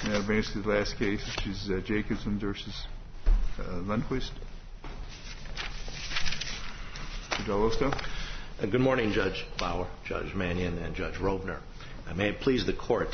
Now advance to the last case, which is Jacobson versus Lundquist. Judge Olosto. Good morning, Judge Bauer, Judge Mannion, and Judge Rovner. May it please the Court,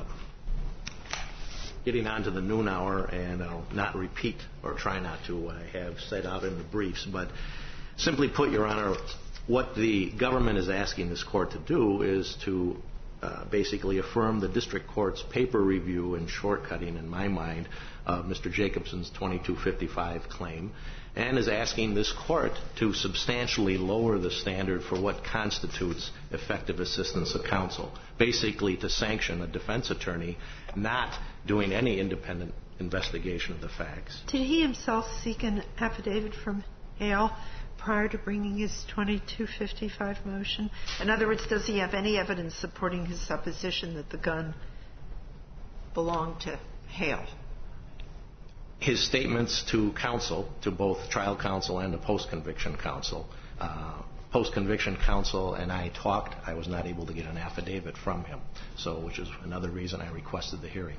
getting on to the noon hour, and I'll not repeat or try not to what I have set out in the briefs, but simply put, Your Honor, what the government is asking this Court to do is to basically affirm the District Court's paper review and shortcutting, in my mind, of Mr. Jacobson's 2255 claim, and is asking this Court to substantially lower the standard for what constitutes effective assistance of counsel, basically to sanction a defense attorney not doing any independent investigation of the facts. Did he himself seek an affidavit from Hale prior to bringing his 2255 motion? In other words, does he have any evidence supporting his supposition that the gun belonged to Hale? His statements to counsel, to both trial counsel and the post-conviction counsel, post-conviction counsel and I talked. I was not able to get an affidavit from him, which is another reason I requested the hearing.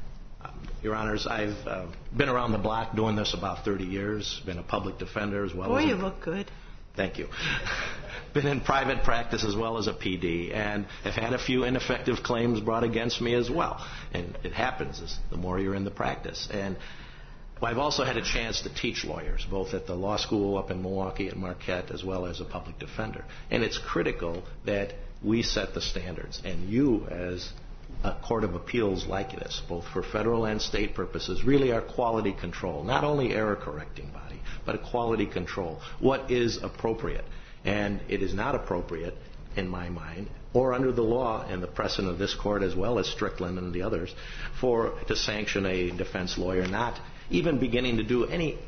Your Honors, I've been around the block doing this about 30 years, been a public defender as well as... Boy, you look good. Thank you. Been in private practice as well as a PD, and have had a few ineffective claims brought against me as well. And it happens the more you're in the practice. And I've also had a chance to teach lawyers, both at the law school up in Milwaukee at Marquette, as well as a public defender. And it's critical that we set the standards. And you, as a court of appeals like this, both for federal and state purposes, really are quality control. Not only error-correcting body, but a quality control. What is appropriate? And it is not appropriate, in my mind, or under the law and the precedent of this court, as well as Strickland and the others, to sanction a defense lawyer not even beginning to do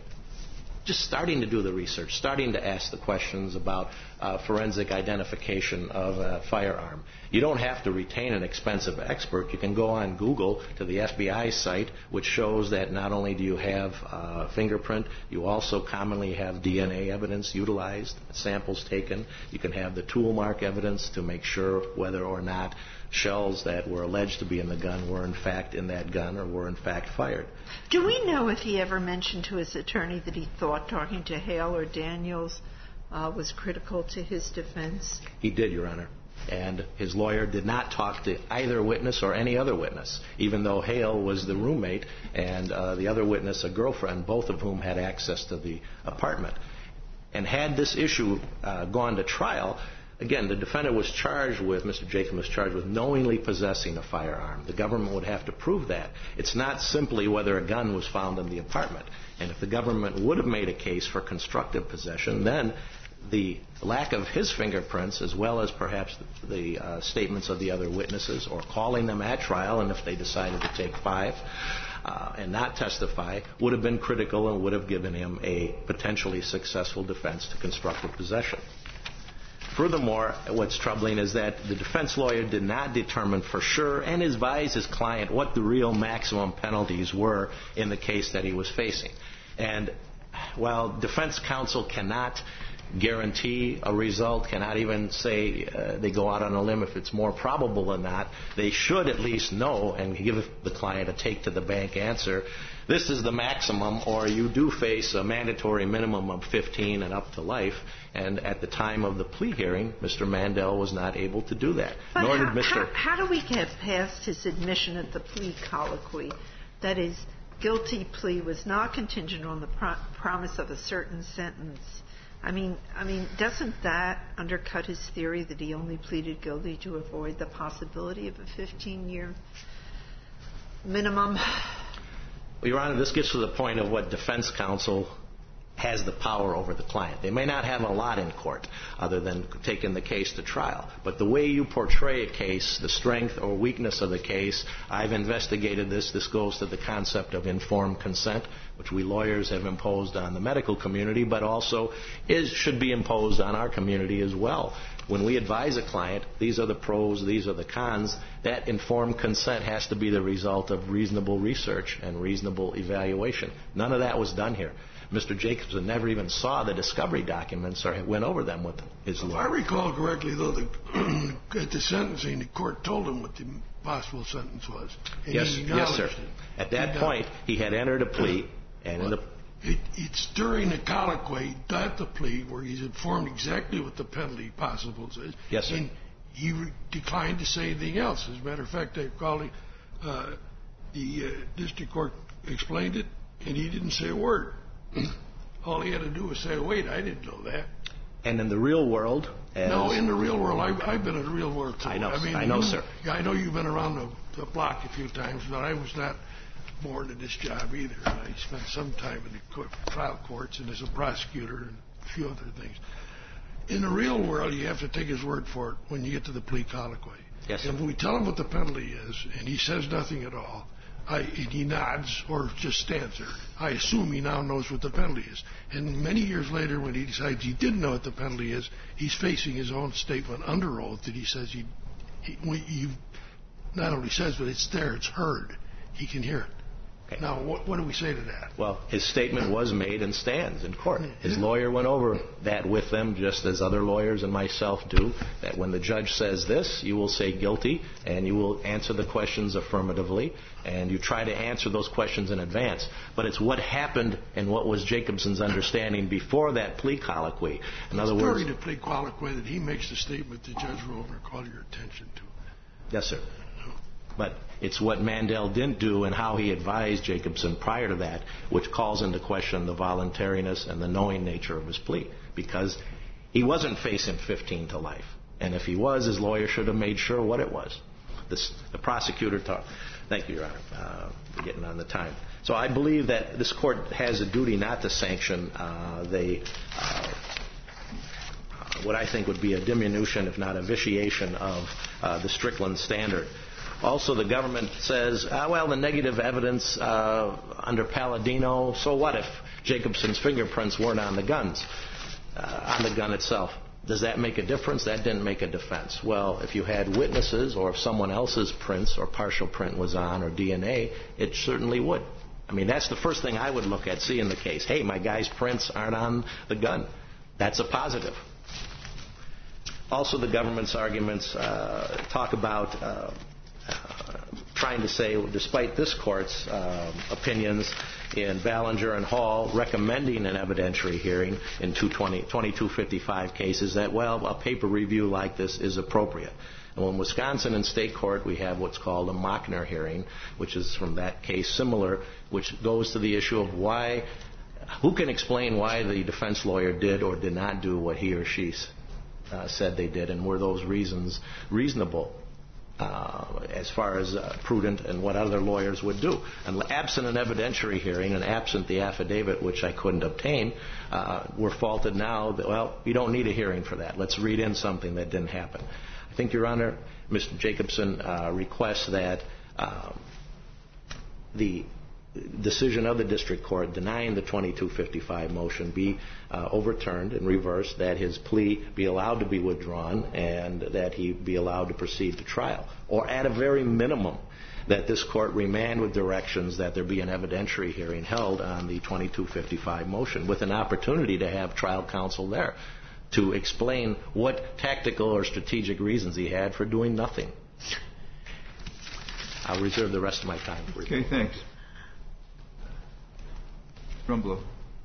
just starting to do the research, starting to ask the questions about forensic identification of a firearm. You don't have to retain an expensive expert. You can go on Google to the FBI site, which shows that not only do you have fingerprint, you also commonly have DNA evidence utilized, samples taken. You can have the tool mark evidence to make sure whether or not shells that were alleged to be in the gun were in fact in that gun or were in fact fired. Do we know if he ever mentioned to his attorney that he thought talking to Hale or Daniels was critical to his defense? He did, Your Honor. And his lawyer did not talk to either witness or any other witness, even though Hale was the roommate and the other witness a girlfriend, both of whom had access to the apartment. And had this issue gone to trial, again, the defendant was charged with, Mr. Jacob was charged with knowingly possessing a firearm. The government would have to prove that. It's not simply whether a gun was found in the apartment. And if the government would have made a case for constructive possession, then the lack of his fingerprints, as well as perhaps the statements of the other witnesses, or calling them at trial, and if they decided to take 5 and not testify, would have been critical and would have given him a potentially successful defense to constructive possession. Furthermore, what's troubling is that the defense lawyer did not determine for sure and advise his client what the real maximum penalties were in the case that he was facing. And while defense counsel cannot guarantee a result, cannot even say they go out on a limb if it's more probable than not, they should at least know and give the client a take-to-the-bank answer. This is the maximum, or you do face a mandatory minimum of 15 and up to life. And at the time of the plea hearing, Mr. Mandel was not able to do that. But how do we get past his admission at the plea colloquy that his guilty plea was not contingent on the promise of a certain sentence? I mean, doesn't that undercut his theory that he only pleaded guilty to avoid the possibility of a 15-year minimum? Well, Your Honor, this gets to the point of what defense counsel has the power over the client. They may not have a lot in court other than taking the case to trial. But the way you portray a case, the strength or weakness of the case, I've investigated this. This goes to the concept of informed consent, which we lawyers have imposed on the medical community, but also should be imposed on our community as well. When we advise a client, these are the pros, these are the cons, that informed consent has to be the result of reasonable research and reasonable evaluation. None of that was done here. Mr. Jacobson never even saw the discovery documents or went over them with his lawyer. If I recall correctly, though, at the sentencing, the court told him what the possible sentence was. And Yes, he yes, sir. acknowledged it. At that point, he had entered a plea, and in the It's during the colloquy, not the plea, where he's informed exactly what the penalty possible is. Yes, sir. And he declined to say anything else. As a matter of fact, I called him, the district court explained it, and he didn't say a word. All he had to do was say, wait, I didn't know that. And in the real world, No, in the real world, I've been in the real world, too. I know, sir. I know you've been around the block a few times, but I was not born to this job either. I spent some time in the trial courts and as a prosecutor and a few other things. In the real world, you have to take his word for it when you get to the plea colloquy. Yes, sir. And when we tell him what the penalty is, and he says nothing at all, and he nods or just stands there, I assume he now knows what the penalty is. And many years later, when he decides he didn't know what the penalty is, he's facing his own statement under oath that he says he not only says, but it's there, it's heard. He can hear it. Okay. Now, what do we say to that? Well, his statement was made and stands in court. His lawyer went over that with them, just as other lawyers and myself do, that when the judge says this, you will say guilty, and you will answer the questions affirmatively, and you try to answer those questions in advance. But it's what happened and what was Jacobson's understanding before that plea colloquy. In other words, during the plea colloquy that he makes the statement the judge will call your attention to. Yes, sir. But it's what Mandel didn't do and how he advised Jacobson prior to that, which calls into question the voluntariness and the knowing nature of his plea, because he wasn't facing 15 to life. And if he was, his lawyer should have made sure what it was. The prosecutor talked. Thank you, Your Honor, for getting on the time. So I believe that this court has a duty not to sanction what I think would be a diminution, if not a vitiation, of the Strickland standard. Also, the government says, well, the negative evidence under Palladino, so what if Jacobson's fingerprints weren't on the guns, on the gun itself? Does that make a difference? That didn't make a defense. Well, if you had witnesses or if someone else's prints or partial print was on or DNA, it certainly would. I mean, that's the first thing I would look at, see in the case. Hey, my guy's prints aren't on the gun. That's a positive. Also, the government's arguments talk about trying to say, despite this court's opinions in Ballinger and Hall recommending an evidentiary hearing in 2255 cases, that, well, a paper review like this is appropriate. And in Wisconsin in state court, we have what's called a Mockner hearing, which is from that case similar, which goes to the issue of who can explain why the defense lawyer did or did not do what he or she said they did, and were those reasons reasonable as far as prudent and what other lawyers would do. And absent an evidentiary hearing and absent the affidavit, which I couldn't obtain, we're faulted now that, well, you don't need a hearing for that. Let's read in something that didn't happen. I think, Your Honor, Mr. Jacobson requests that the decision of the district court denying the 2255 motion be overturned and reversed, that his plea be allowed to be withdrawn, and that he be allowed to proceed to trial. Or at a very minimum, that this court remand with directions that there be an evidentiary hearing held on the 2255 motion with an opportunity to have trial counsel there to explain what tactical or strategic reasons he had for doing nothing. I'll reserve the rest of my time for you. Okay, thanks. Rumbelow.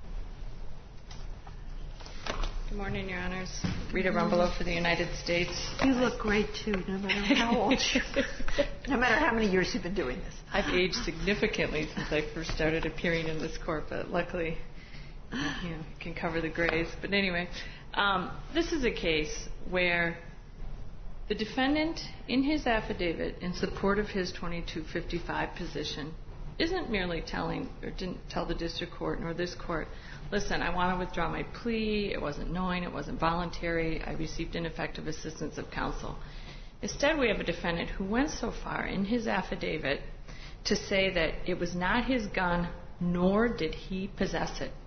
Good morning, Your Honors. Rita Rumbelow for the United States. You look great, too, no matter how old you are, no matter how many years you've been doing this. I've aged significantly since I first started appearing in this court, but luckily, you can cover the grays. But anyway, this is a case where the defendant, in his affidavit in support of his 2255 position, isn't merely telling, or didn't tell the district court nor this court, listen, I want to withdraw my plea, it wasn't knowing, it wasn't voluntary, I received ineffective assistance of counsel. Instead, we have a defendant who went so far in his affidavit to say that it was not his gun, nor did he possess it.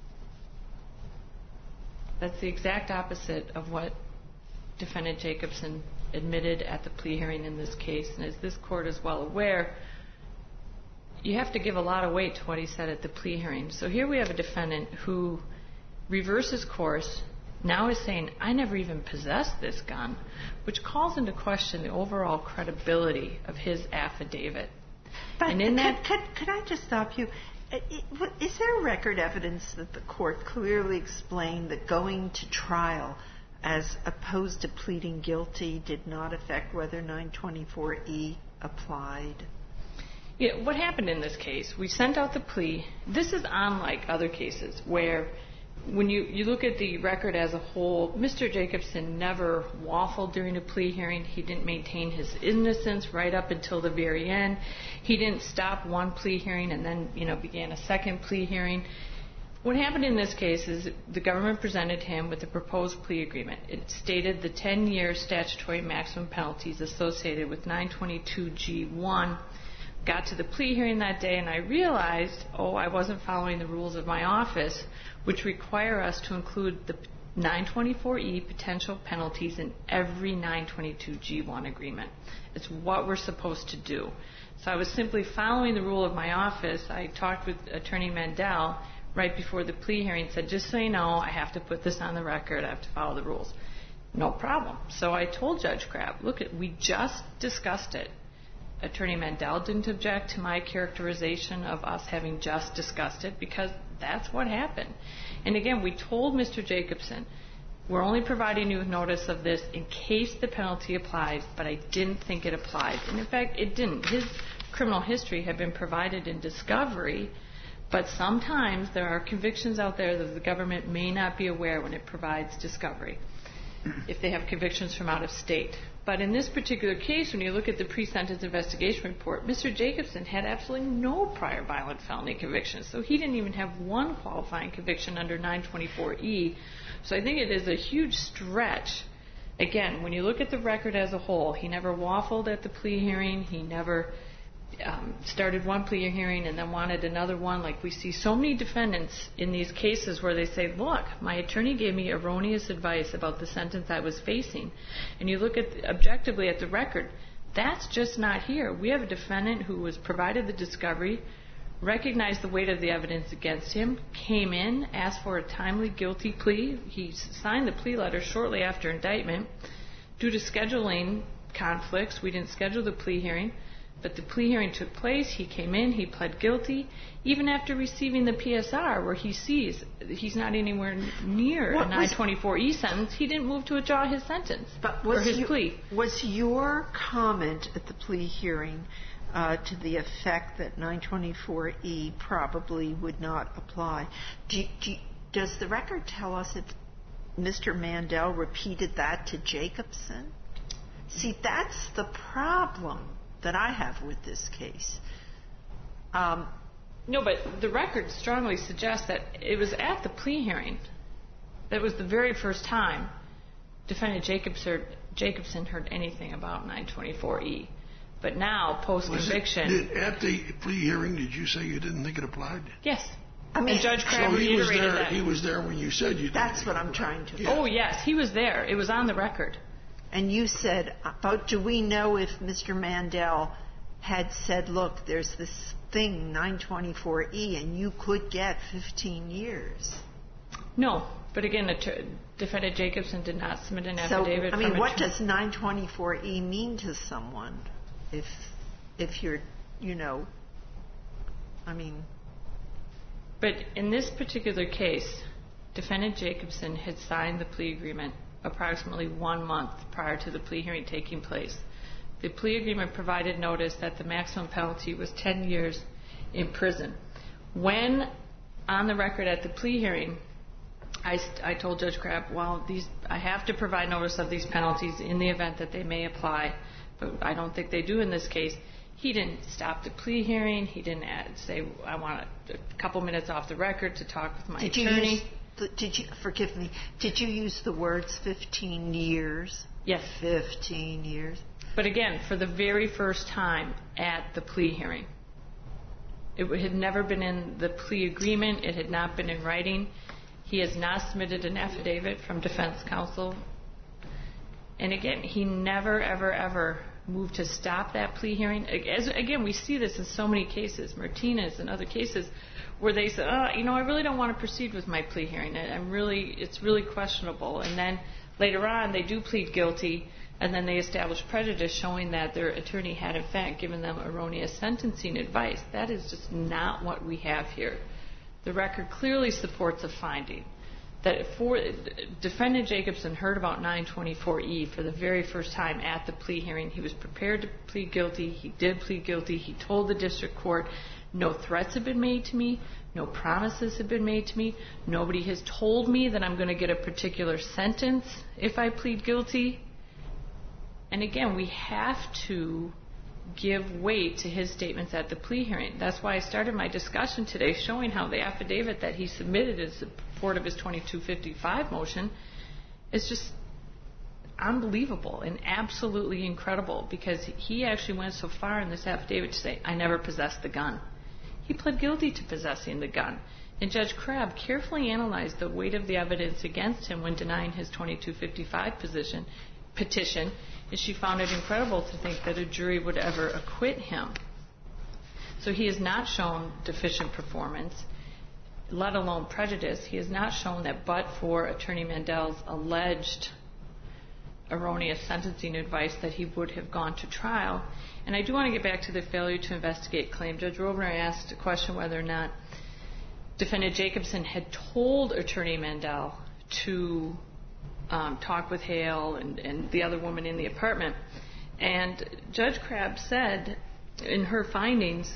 That's the exact opposite of what Defendant Jacobson admitted at the plea hearing in this case. And as this court is well aware, you have to give a lot of weight to what he said at the plea hearing. So here we have a defendant who reverses course, now is saying, I never even possessed this gun, which calls into question the overall credibility of his affidavit. But and in that, could I just stop you? Is there record evidence that the court clearly explained that going to trial as opposed to pleading guilty did not affect whether 924E applied? Yeah, what happened in this case, we sent out the plea. This is unlike other cases where when you look at the record as a whole, Mr. Jacobson never waffled during a plea hearing. He didn't maintain his innocence right up until the very end. He didn't stop one plea hearing and then, began a second plea hearing. What happened in this case is the government presented him with a proposed plea agreement. It stated the 10-year statutory maximum penalties associated with 922G1. Got to the plea hearing that day, and I realized, I wasn't following the rules of my office, which require us to include the 924E potential penalties in every 922G1 agreement. It's what we're supposed to do. So I was simply following the rule of my office. I talked with Attorney Mandel right before the plea hearing, said, just so you know, I have to put this on the record. I have to follow the rules. No problem. So I told Judge Crabb, look, we just discussed it. Attorney Mandel didn't object to my characterization of us having just discussed it because that's what happened. And again, we told Mr. Jacobson, we're only providing you with notice of this in case the penalty applies, but I didn't think it applied. And in fact, it didn't. His criminal history had been provided in discovery, but sometimes there are convictions out there that the government may not be aware when it provides discovery, if they have convictions from out of state. But in this particular case, when you look at the pre-sentence investigation report, Mr. Jacobson had absolutely no prior violent felony convictions. So he didn't even have one qualifying conviction under 924E. So I think it is a huge stretch. Again, when you look at the record as a whole, he never waffled at the plea hearing. He never started one plea hearing and then wanted another one. Like we see so many defendants in these cases where they say, look, my attorney gave me erroneous advice about the sentence I was facing. And you look at objectively at the record, that's just not here. We have a defendant who was provided the discovery, recognized the weight of the evidence against him, came in, asked for a timely guilty plea. He signed the plea letter shortly after indictment. Due to scheduling conflicts, we didn't schedule the plea hearing. But the plea hearing took place. He came in. He pled guilty. Even after receiving the PSR, where he sees he's not anywhere near a 924E sentence, he didn't move to withdraw his sentence or his plea. Was your comment at the plea hearing to the effect that 924E probably would not apply? Does the record tell us that Mr. Mandel repeated that to Jacobson? See, that's the problem that I have with this case. No, but the record strongly suggests that it was at the plea hearing. That was the very first time Defendant Jacobson heard anything about 924E. But now, post-conviction... At the plea hearing, did you say you didn't think it applied? Yes. I mean, Judge Crabb reiterated that. He was there when you said you didn't. That's what I'm trying to... Yeah. Oh, yes, he was there. It was on the record. And you said, but do we know if Mr. Mandel had said, look, there's this thing, 924E, and you could get 15 years? No. But again, Defendant Jacobson did not submit an affidavit. So, what does 924E mean to someone if you're, But in this particular case, Defendant Jacobson had signed the plea agreement approximately 1 month prior to the plea hearing taking place. The plea agreement provided notice that the maximum penalty was 10 years in prison. When, on the record at the plea hearing, I told Judge Crabb, I have to provide notice of these penalties in the event that they may apply, but I don't think they do in this case. He didn't stop the plea hearing. He didn't say, I want a couple minutes off the record to talk with my attorney. Forgive me, did you use the words 15 years? Yes. 15 years. But again, for the very first time at the plea hearing. It had never been in the plea agreement. It had not been in writing. He has not submitted an affidavit from defense counsel. And again, he never, ever, ever moved to stop that plea hearing. Again, we see this in so many cases, Martinez and other cases, where they say, I really don't want to proceed with my plea hearing. It's really questionable. And then later on, they do plead guilty, and then they establish prejudice, showing that their attorney had, in fact, given them erroneous sentencing advice. That is just not what we have here. The record clearly supports a finding that Defendant Jacobson heard about 924E for the very first time at the plea hearing. He was prepared to plead guilty. He did plead guilty. He told the district court, no threats have been made to me. No promises have been made to me. Nobody has told me that I'm going to get a particular sentence if I plead guilty. And again, we have to give weight to his statements at the plea hearing. That's why I started my discussion today showing how the affidavit that he submitted in support of his 2255 motion is just unbelievable and absolutely incredible, because he actually went so far in this affidavit to say, I never possessed the gun. He pled guilty to possessing the gun. And Judge Crabb carefully analyzed the weight of the evidence against him when denying his 2255 petition, and she found it incredible to think that a jury would ever acquit him. So he has not shown deficient performance, let alone prejudice. He has not shown that but for Attorney Mandel's alleged erroneous sentencing advice that he would have gone to trial. And I do want to get back to the failure to investigate claim. Judge Rovner asked a question whether or not Defendant Jacobson had told Attorney Mandel to talk with Hale and the other woman in the apartment. And Judge Crabb said in her findings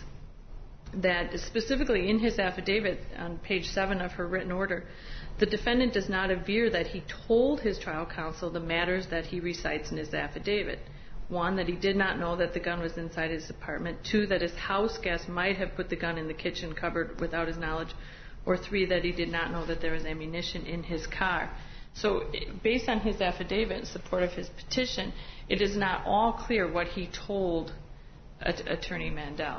that specifically in his affidavit on page 7 of her written order, the defendant does not aver that he told his trial counsel the matters that he recites in his affidavit. 1, that he did not know that the gun was inside his apartment. 2, that his house guest might have put the gun in the kitchen cupboard without his knowledge. Or 3, that he did not know that there was ammunition in his car. So based on his affidavit in support of his petition, it is not all clear what he told Attorney Mandel.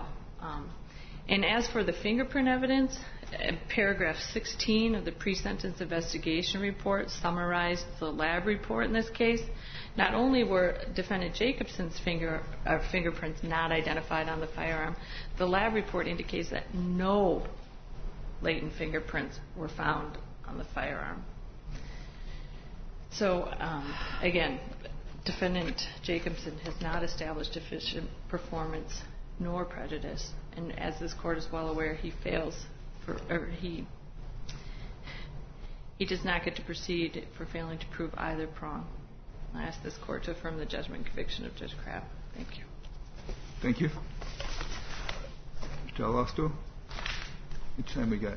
And as for the fingerprint evidence, paragraph 16 of the pre-sentence investigation report summarized the lab report in this case. Not only were Defendant Jacobson's fingerprints not identified on the firearm, the lab report indicates that no latent fingerprints were found on the firearm. So, again, Defendant Jacobson has not established deficient performance nor prejudice. And as this Court is well aware, he does not get to proceed for failing to prove either prong. I ask this Court to affirm the judgment and conviction of Judge Crabb. Thank you. Thank you. Mr. Alosto? Which time we got?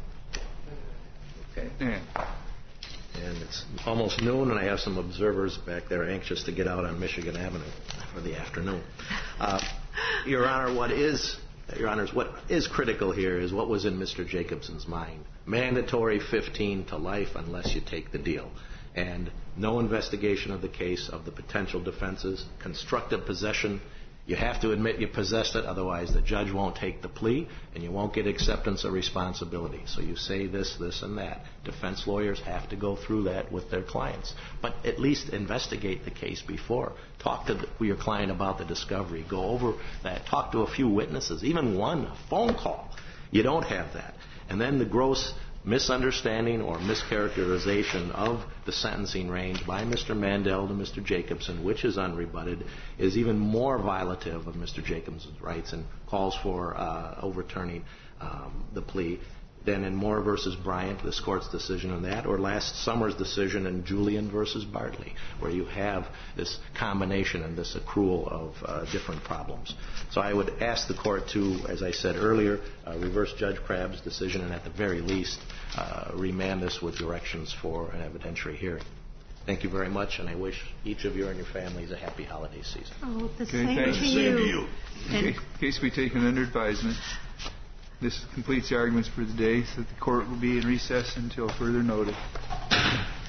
Okay. Dan. And it's almost noon, and I have some observers back there anxious to get out on Michigan Avenue for the afternoon. Your Honor, what is critical here is what was in Mr. Jacobson's mind. Mandatory 15 to life unless you take the deal. And no investigation of the case of the potential defenses. Constructive possession. You have to admit you possessed it, otherwise the judge won't take the plea, and you won't get acceptance of responsibility. So you say this, this, and that. Defense lawyers have to go through that with their clients. But at least investigate the case before. Talk to your client about the discovery. Go over that. Talk to a few witnesses, even one phone call. You don't have that. And then the gross misunderstanding or mischaracterization of the sentencing range by Mr. Mandel to Mr. Jacobson, which is unrebutted, is even more violative of Mr. Jacobson's rights and calls for overturning the plea than in Moore v. Bryant, this Court's decision on that, or last summer's decision in Julian v. Bartley, where you have this combination and this accrual of different problems. So I would ask the Court to, as I said earlier, reverse Judge Crabb's decision and at the very least remand this with directions for an evidentiary hearing. Thank you very much, and I wish each of you and your families a happy holiday season. Oh, the Okay, same thanks. to Same to you. In case we take an under advisement, this completes the arguments for the day, so the Court will be in recess until further notice.